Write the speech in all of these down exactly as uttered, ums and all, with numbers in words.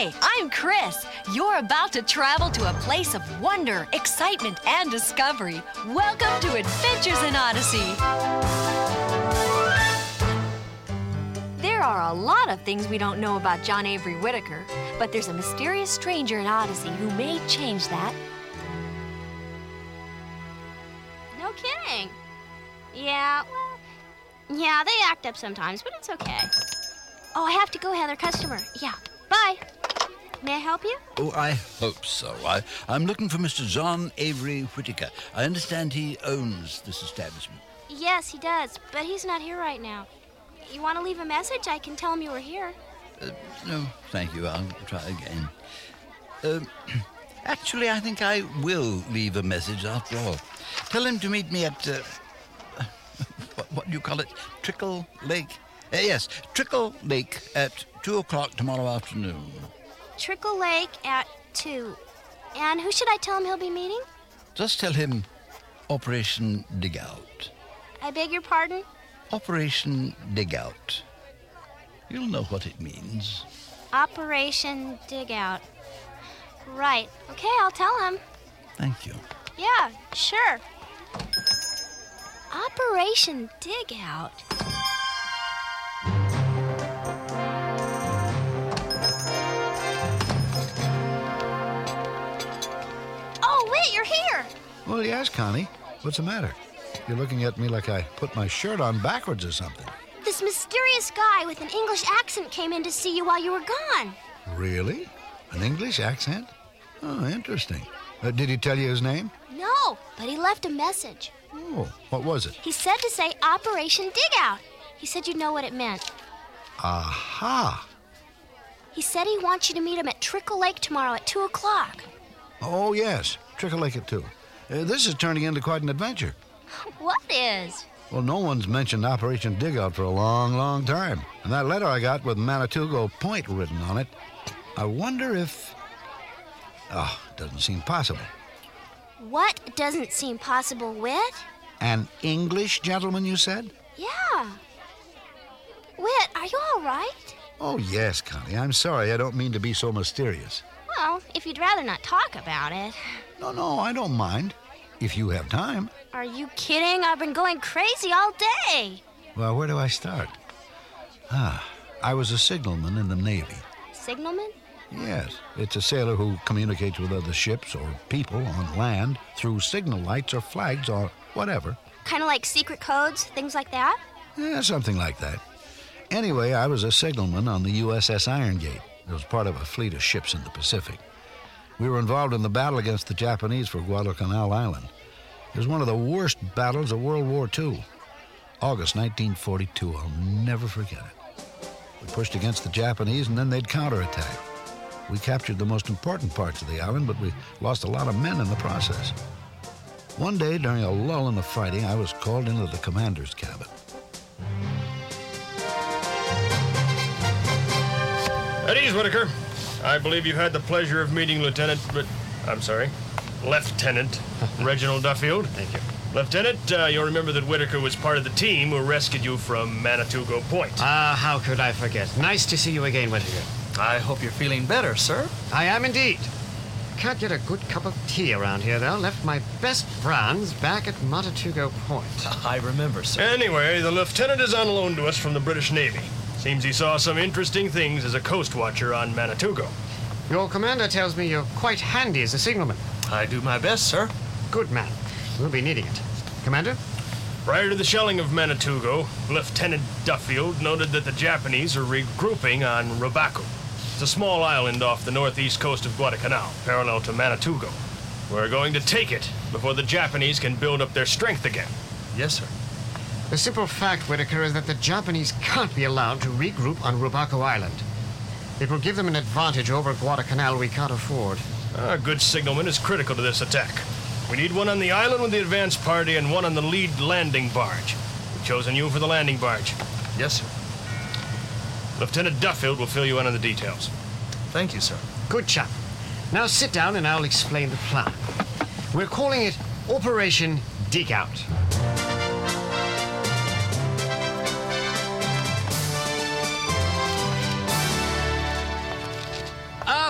Hi, I'm Chris. You're about to travel to a place of wonder, excitement, and discovery. Welcome to Adventures in Odyssey. There are a lot of things we don't know about John Avery Whittaker, but there's a mysterious stranger in Odyssey who may change that. No kidding. Yeah, well, yeah, they act up sometimes, but it's okay. Oh, I have to go, Heather. Customer. Yeah. Bye. May I help you? Oh, I hope so. I, I'm looking for Mister John Avery Whittaker. I understand he owns this establishment. Yes, he does, but he's not here right now. You want to leave a message? I can tell him you were here. Uh, no, thank you. I'll try again. Uh, actually, I think I will leave a message after all. Tell him to meet me at, uh, what, what do you call it? Trickle Lake? Uh, yes, Trickle Lake at two o'clock tomorrow afternoon. Trickle Lake at two. And who should I tell him he'll be meeting? Just tell him Operation Dig Out. I beg your pardon? Operation Dig Out. You'll know what it means. Operation Dig Out. Right. Okay, I'll tell him. Thank you. Yeah, sure. Operation Dig Out. Oh, Whit, you're here. Well, yes, Connie. What's the matter? You're looking at me like I put my shirt on backwards or something. This mysterious guy with an English accent came in to see you while you were gone. Really? An English accent? Oh, interesting. Uh, did he tell you his name? No, but he left a message. Oh, what was it? He said to say Operation Dig Out. He said you'd know what it meant. Aha! He said he wants you to meet him at Trickle Lake tomorrow at two o'clock. Oh, yes. Trickle Lake at two. Uh, this is turning into quite an adventure. What is? Well, no one's mentioned Operation Dig Out for a long, long time. And that letter I got with Manitogo Point written on it, I wonder if... Oh, it doesn't seem possible. What doesn't seem possible, Whit? An English gentleman, you said? Yeah. Whit, are you all right? Oh, yes, Connie. I'm sorry. I don't mean to be so mysterious. Well, if you'd rather not talk about it. No, no, I don't mind. If you have time. Are you kidding? I've been going crazy all day. Well, where do I start? Ah, I was a signalman in the Navy. Signalman? Yes. It's a sailor who communicates with other ships or people on land through signal lights or flags or whatever. Kind of like secret codes, things like that? Yeah, something like that. Anyway, I was a signalman on the U S S Iron Gate. It was part of a fleet of ships in the Pacific. We were involved in the battle against the Japanese for Guadalcanal Island. It was one of the worst battles of World War Two. August nineteen forty-two, I'll never forget it. We pushed against the Japanese and then they'd counterattack. We captured the most important parts of the island, but we lost a lot of men in the process. One day, during a lull in the fighting, I was called into the commander's cabin. At ease, Whittaker. I believe you've had the pleasure of meeting Lieutenant... But, I'm sorry, Lieutenant Reginald Duffield. Thank you. Lieutenant, uh, you'll remember that Whittaker was part of the team who rescued you from Manitogo Point. Ah, uh, how could I forget? Nice to see you again, Whittaker. I hope you're feeling better, sir. I am indeed. Can't get a good cup of tea around here, though. Left my best brands back at Manitogo Point. I remember, sir. Anyway, the lieutenant is on loan to us from the British Navy. Seems he saw some interesting things as a coast watcher on Manitogo. Your commander tells me you're quite handy as a signalman. I do my best, sir. Good man. We'll be needing it. Commander? Prior to the shelling of Manitogo, Lieutenant Duffield noted that the Japanese are regrouping on Robaco. It's a small island off the northeast coast of Guadalcanal, parallel to Manitogo. We're going to take it before the Japanese can build up their strength again. Yes, sir. The simple fact, Whittaker, is that the Japanese can't be allowed to regroup on Robaco Island. It will give them an advantage over Guadalcanal we can't afford. A good signalman is critical to this attack. We need one on the island with the advance party and one on the lead landing barge. We've chosen you for the landing barge. Yes, sir. Lieutenant Duffield will fill you in on the details. Thank you, sir. Good chap. Now sit down and I'll explain the plan. We're calling it Operation Dig Out.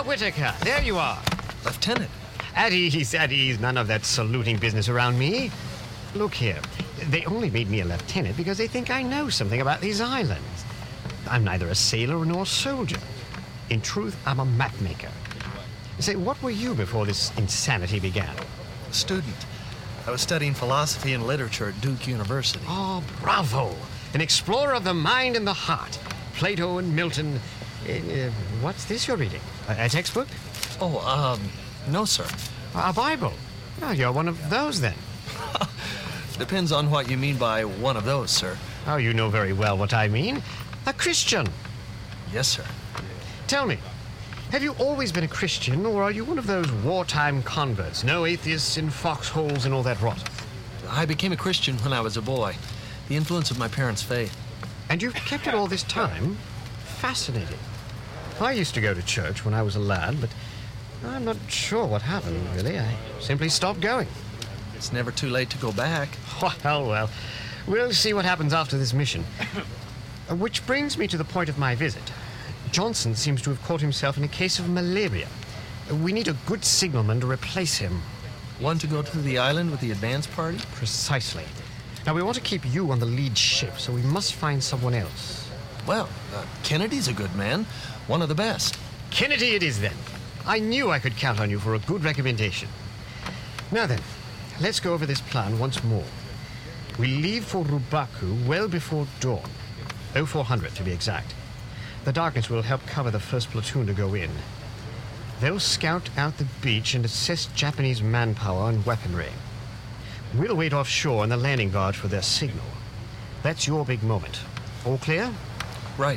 Ah, Whitaker, there you are. Lieutenant. At ease, at ease. None of that saluting business around me. Look here. They only made me a lieutenant because they think I know something about these islands. I'm neither a sailor nor a soldier. In truth, I'm a map maker. Say, what were you before this insanity began? Student. I was studying philosophy and literature at Duke University. Oh, bravo. An explorer of the mind and the heart. Plato and Milton. Uh, uh, what's this you're reading? A, a textbook? Oh, um, no, sir. A Bible? Oh, you're one of those, then. Depends on what you mean by one of those, sir. Oh, you know very well what I mean. A Christian. Yes, sir. Tell me, have you always been a Christian, or are you one of those wartime converts? No atheists in foxholes and all that rot. I became a Christian when I was a boy. The influence of my parents' faith. And you've kept it all this time? Fascinating. I used to go to church when I was a lad, but I'm not sure what happened, really. I simply stopped going. It's never too late to go back. Well, well, we'll see what happens after this mission. Uh, Which brings me to the point of my visit. Johnson seems to have caught himself in a case of malaria. Uh, We need a good signalman to replace him. One to go to the island with the advance party? Precisely. Now, we want to keep you on the lead ship, so we must find someone else. Well, uh, Kennedy's a good man. One of the best. Kennedy it is, then. I knew I could count on you for a good recommendation. Now then, let's go over this plan once more. We leave for Rubaku well before dawn. oh four hundred, to be exact. The darkness will help cover the first platoon to go in. They'll scout out the beach and assess Japanese manpower and weaponry. We'll wait offshore on the landing barge for their signal. That's your big moment. All clear? Right.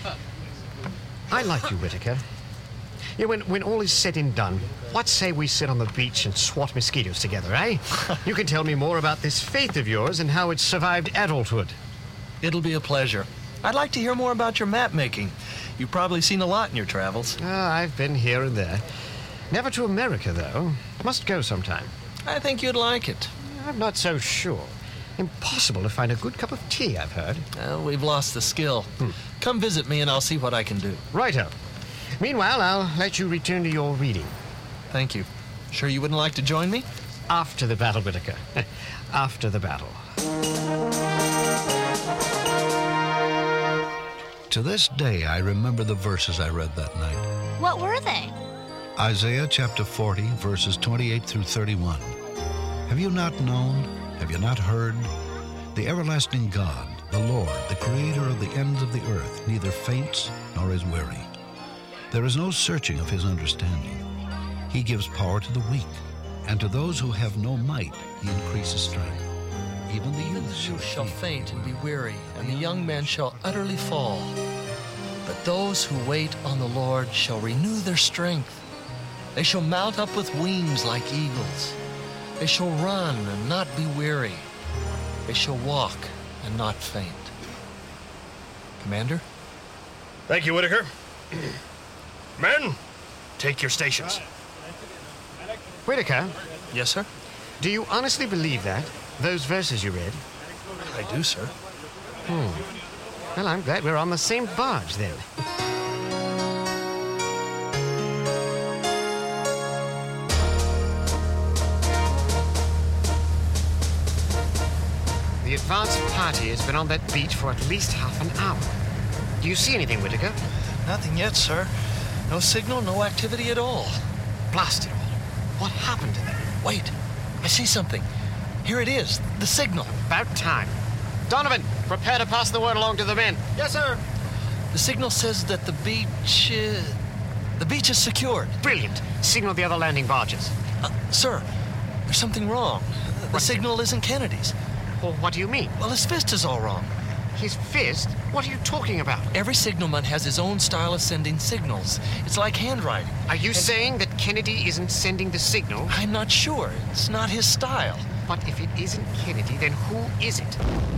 I like you, Whitaker. Yeah, when, when all is said and done, what say we sit on the beach and swat mosquitoes together, eh? You can tell me more about this faith of yours and how it survived adulthood. It'll be a pleasure. I'd like to hear more about your map making. You've probably seen a lot in your travels. Ah, I've been here and there. Never to America, though. Must go sometime. I think you'd like it. I'm not so sure. Impossible to find a good cup of tea, I've heard. Well, we've lost the skill. Come visit me and I'll see what I can do. Righto. Meanwhile, I'll let you return to your reading. Thank you. Sure you wouldn't like to join me? After the battle, Whitaker. After the battle. To this day, I remember the verses I read that night. What were they? Isaiah chapter forty, verses twenty-eight through thirty-one. Have you not known? Have you not heard? The everlasting God, the Lord, the creator of the ends of the earth, neither faints nor is weary. There is no searching of his understanding. He gives power to the weak, and to those who have no might, he increases strength. Even the Even youth the shall, youth shall faint faint and be weary, and the young men shall utterly fall. But those who wait on the Lord shall renew their strength. They shall mount up with wings like eagles. They shall run and not be weary. They shall walk and not faint. Commander? Thank you, Whitaker. Men, take your stations. Whitaker, Yes, sir? do you honestly believe that? Those verses you read? I do, sir. Well, I'm glad we're on the same barge, then. The advance party has been on that beach for at least half an hour. Do you see anything, Whitaker? Nothing yet, sir. No signal, no activity at all. Blast it all. What happened to them? Wait, I see something. Here it is, the signal. About time. Donovan, prepare to pass the word along to the men. Yes, sir. The signal says that the beach, uh, the beach is secured. Brilliant. Signal the other landing barges. Uh, sir, there's something wrong. The What? signal isn't Kennedy's. Well, what do you mean? Well, his fist is all wrong. His fist? What are you talking about? Every signalman has his own style of sending signals. It's like handwriting. Are you saying that Kennedy isn't sending the signal? I'm not sure. It's not his style. But if it isn't Kennedy, then who is it?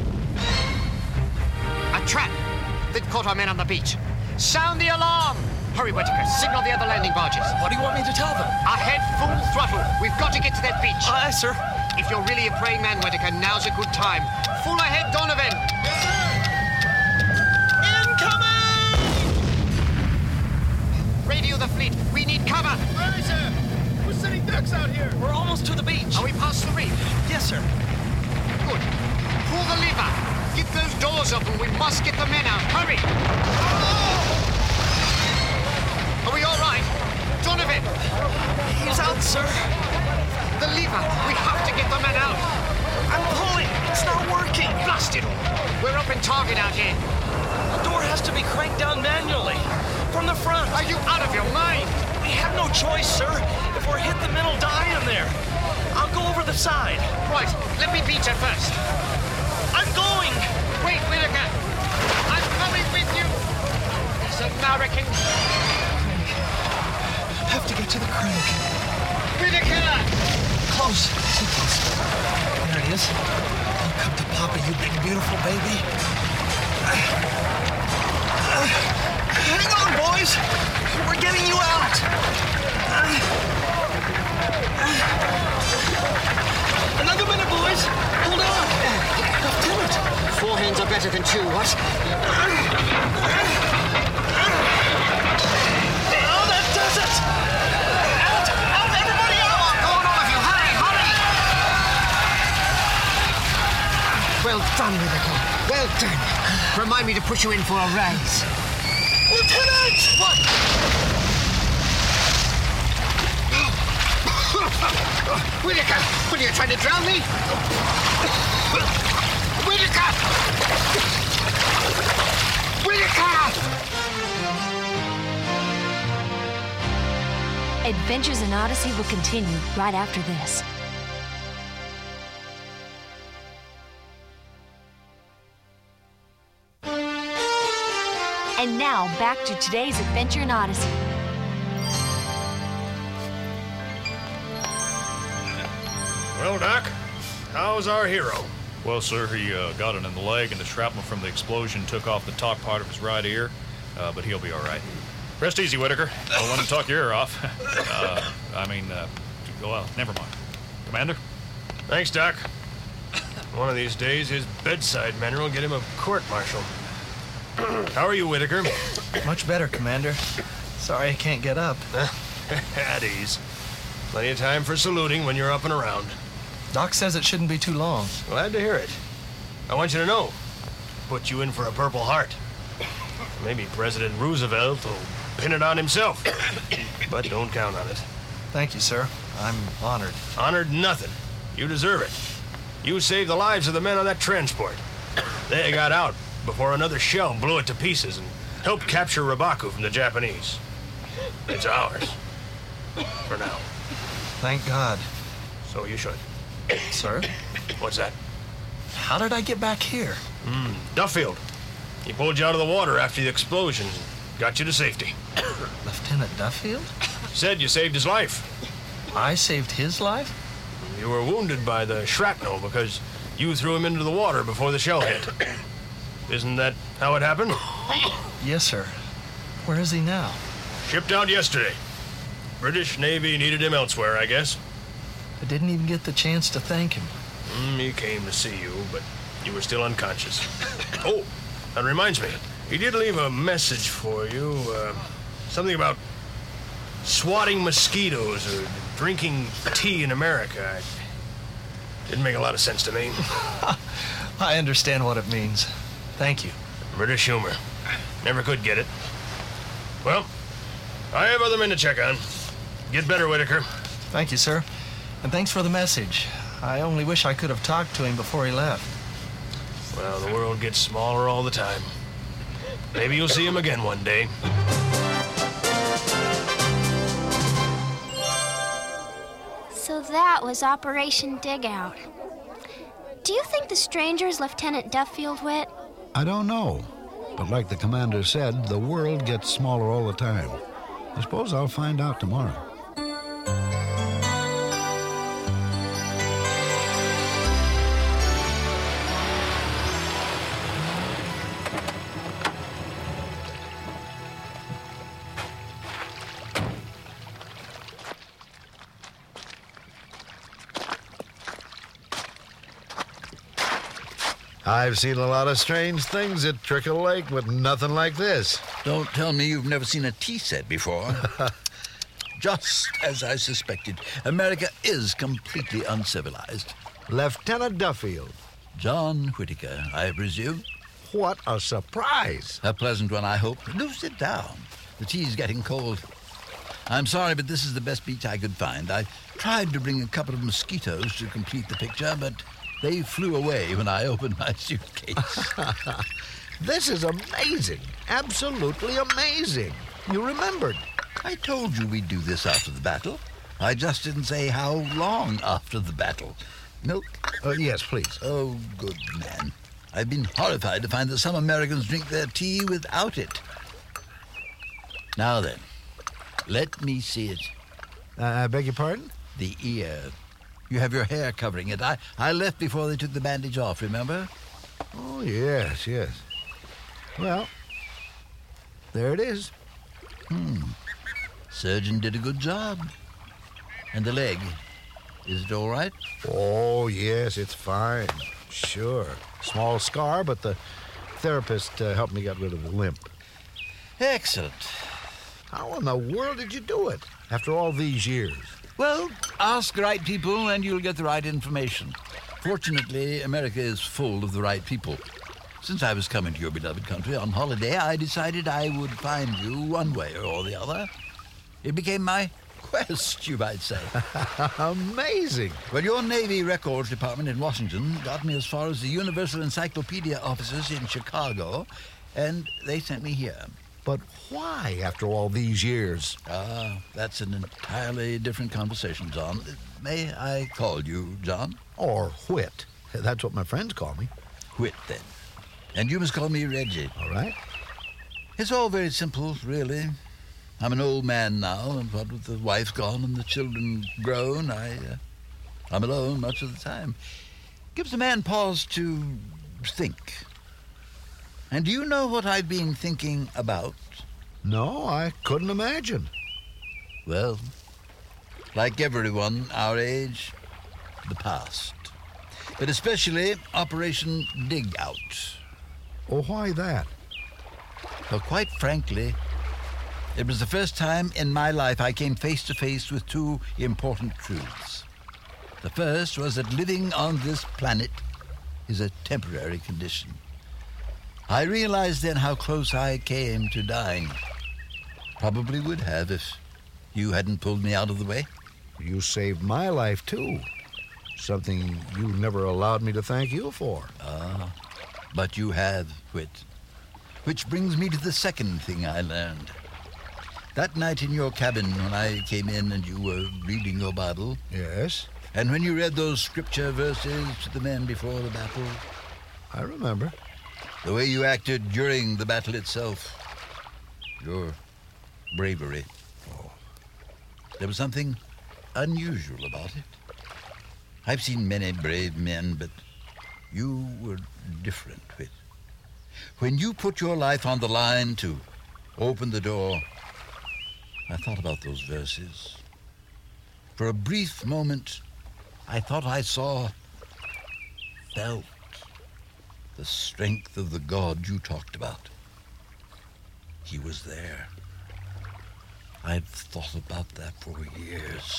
A trap! They've caught our men on the beach. Sound the alarm! Hurry, Whitaker. Signal the other landing barges. What do you want me to tell them? Ahead, full throttle. We've got to get to that beach. Aye, sir. If you're really a praying man, Whitaker, now's a good time. Full ahead, Donovan! Incoming! radio the fleet. We need cover. Aye, sir. We're sitting ducks out here. We're almost to the beach. Are we past the reef? Yes, sir. Good. Pull the lever. Get those doors open. We must get the men out. Hurry. Are we all right? Donovan. He's out, sir. The lever. We have to get the men out. I'm pulling. It's not working. Blast it all. We're up in target out here. The door has to be cranked down manually. From the front. Are you out of your mind? We have no choice, sir. If we're hit, the men will die in there. I'll go over the side. Right. Let me beat you first. I'm going. Wait, Whitaker. I'm coming with you. These Americans. Have to get to the crank. Whitaker! Close. So close. There it is. Oh, come to Papa, you big, beautiful baby. Uh, hang on, boys. We're getting you out. Uh, uh, another minute, boys. Hold on. Lieutenant. Four hands are better than two, what? Oh, that does it. Out, out, everybody out. Go on, all of you. Hurry, hurry! Well done, Whitaker. Well done. Remind me to put you in for a raise. Lieutenant! What? Whitaker! What, are you trying to drown me? Whitaker! Whitaker! Adventures in Odyssey will continue right after this. And now, back to today's Adventure in Odyssey. Well, Doc, how's our hero? Well, sir, he uh, got it in the leg, and the shrapnel from the explosion took off the top part of his right ear, uh, but he'll be all right. Rest easy, Whitaker. Don't let him talk your ear off. uh, I mean, uh, well, never mind. Commander? Thanks, Doc. One of these days, his bedside manner will get him a court-martial. How are you, Whitaker? Much better, Commander. Sorry I can't get up. At ease. Plenty of time for saluting when you're up and around. Doc says it shouldn't be too long. Glad to hear it. I want you to know, put you in for a Purple Heart. Maybe President Roosevelt will pin it on himself. But don't count on it. Thank you, sir. I'm honored. Honored nothing. You deserve it. You saved the lives of the men on that transport. They got out before another shell blew it to pieces and helped capture Robaku from the Japanese. It's ours. For now. Thank God. So you should. Sir? What's that? How did I get back here? Hmm, Duffield. He pulled you out of the water after the explosion and got you to safety. Lieutenant Duffield? Said you saved his life. I saved his life? You were wounded by the shrapnel because you threw him into the water before the shell hit. Isn't that how it happened? Yes, sir. Where is he now? Shipped out yesterday. British Navy needed him elsewhere, I guess. I didn't even get the chance to thank him. Mm, he came to see you, but you were still unconscious. Oh, that reminds me. He did leave a message for you. Uh, something about swatting mosquitoes or drinking tea in America. It didn't make a lot of sense to me. I understand what it means. Thank you. British humor. Never could get it. Well, I have other men to check on. Get better, Whitaker. Thank you, sir. And thanks for the message. I only wish I could have talked to him before he left. Well, the world gets smaller all the time. Maybe you'll see him again one day. So that was Operation Dig Out. Do you think the stranger's Lieutenant Duffield, Whit? I don't know. But like the commander said, the world gets smaller all the time. I suppose I'll find out tomorrow. I've seen a lot of strange things at Trickle Lake, but nothing like this. Don't tell me you've never seen a tea set before. Just as I suspected, America is completely uncivilized. Lieutenant Duffield. John Whitaker, I presume. What a surprise. A pleasant one, I hope. Do sit down. The tea's getting cold. I'm sorry, but this is the best beach I could find. I tried to bring a couple of mosquitoes to complete the picture, but they flew away when I opened my suitcase. This is amazing. Absolutely amazing. You remembered. I told you we'd do this after the battle. I just didn't say how long after the battle. Milk? Uh, yes, please. Oh, good man. I've been horrified to find that some Americans drink their tea without it. Now then, let me see it. Uh, I beg your pardon? The ear. You have your hair covering it. I, I left before they took the bandage off, remember? Oh, yes, yes. Well, there it is. Hmm. Surgeon did a good job. And the leg, is it all right? Oh, yes, it's fine. Sure. Small scar, but the therapist uh, helped me get rid of the limp. Excellent. How in the world did you do it after all these years? Well, ask the right people and you'll get the right information. Fortunately, America is full of the right people. Since I was coming to your beloved country on holiday, I decided I would find you one way or the other. It became my quest, you might say. Amazing. Well, your Navy Records Department in Washington got me as far as the Universal Encyclopedia offices in Chicago, and they sent me here. But why, after all these years? Ah, that's an entirely different conversation, John. May I call you John? Or Whit. That's what my friends call me. Whit, then. And you must call me Reggie. All right. It's all very simple, really. I'm an old man now, and what with the wife gone and the children grown, I, uh, I'm alone much of the time. Gives a man pause to think. And do you know what I've been thinking about? No, I couldn't imagine. Well, like everyone our age, the past. But especially Operation Dig Out. Oh, why that? Well, quite frankly, it was the first time in my life I came face to face with two important truths. The first was that living on this planet is a temporary condition. I realized then how close I came to dying. Probably would have if you hadn't pulled me out of the way. You saved my life, too. Something you never allowed me to thank you for. Ah, but you have, Whit. Which brings me to the second thing I learned. That night in your cabin when I came in and you were reading your Bible. Yes? And when you read those scripture verses to the men before the battle. I remember. The way you acted during the battle itself. Your bravery. Oh. There was something unusual about it. I've seen many brave men, but you were different, Whit. When you put your life on the line to open the door, I thought about those verses. For a brief moment, I thought I saw, felt, the strength of the God you talked about. He was there. I've thought about that for years.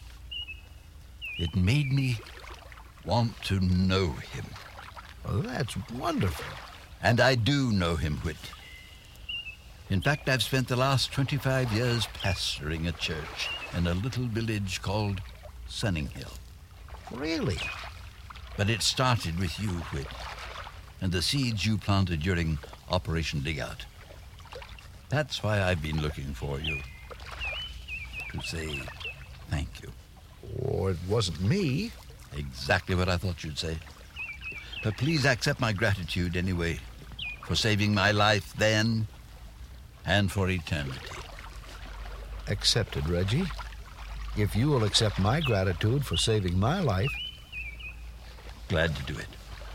It made me want to know him. Well, that's wonderful. And I do know him, Whit. In fact, I've spent the last twenty-five years pastoring a church in a little village called Sunninghill. Really? But it started with you, Whit, and the seeds you planted during Operation Dig Out. That's why I've been looking for you. To say thank you. Oh, it wasn't me. Exactly what I thought you'd say. But please accept my gratitude anyway for saving my life then and for eternity. Accepted, Reggie. If you will accept my gratitude for saving my life. Glad to do it.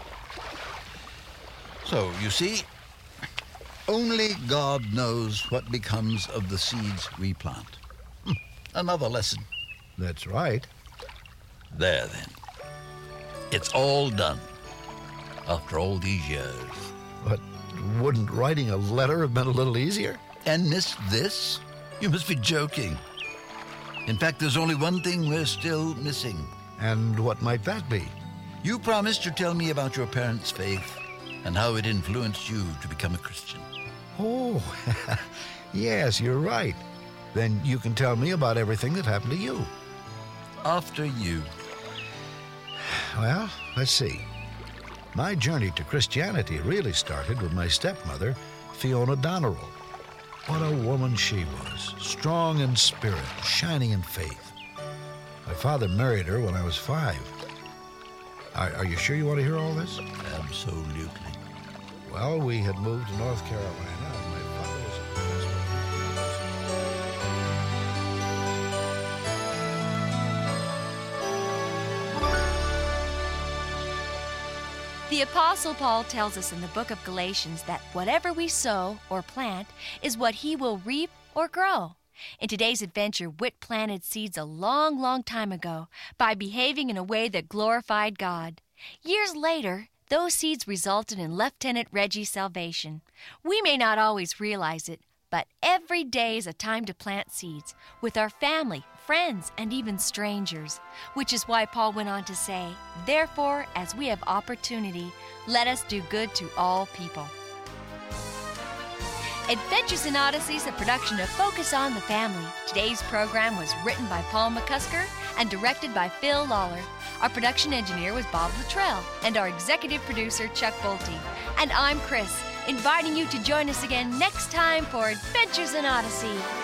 So, you see, only God knows what becomes of the seeds we plant. Hm, another lesson. That's right. There, then. It's all done. after all these years. But wouldn't writing a letter have been a little easier? And miss this? You must be joking. In fact, there's only one thing we're still missing. And what might that be? You promised to tell me about your parents' faith and how it influenced you to become a Christian. Oh, yes, you're right. Then you can tell me about everything that happened to you. After you. Well, let's see. My journey to Christianity really started with my stepmother, Fiona Donneral. What a woman she was, strong in spirit, shining in faith. My father married her when I was five. Are, are you sure you want to hear all this? Absolutely. Well, we had moved to North Carolina, and my father was a The Apostle Paul tells us in the book of Galatians that whatever we sow or plant is what he will reap or grow. In today's adventure, Whit planted seeds a long, long time ago by behaving in a way that glorified God. Years later, those seeds resulted in Lieutenant Reggie's salvation. We may not always realize it, but every day is a time to plant seeds with our family, friends, and even strangers, which is why Paul went on to say, "Therefore, as we have opportunity, let us do good to all people." Adventures in Odyssey is a production of Focus on the Family. Today's program was written by Paul McCusker and directed by Phil Lawler. Our production engineer was Bob Luttrell, and our executive producer, Chuck Bolte. And I'm Chris, inviting you to join us again next time for Adventures in Odyssey.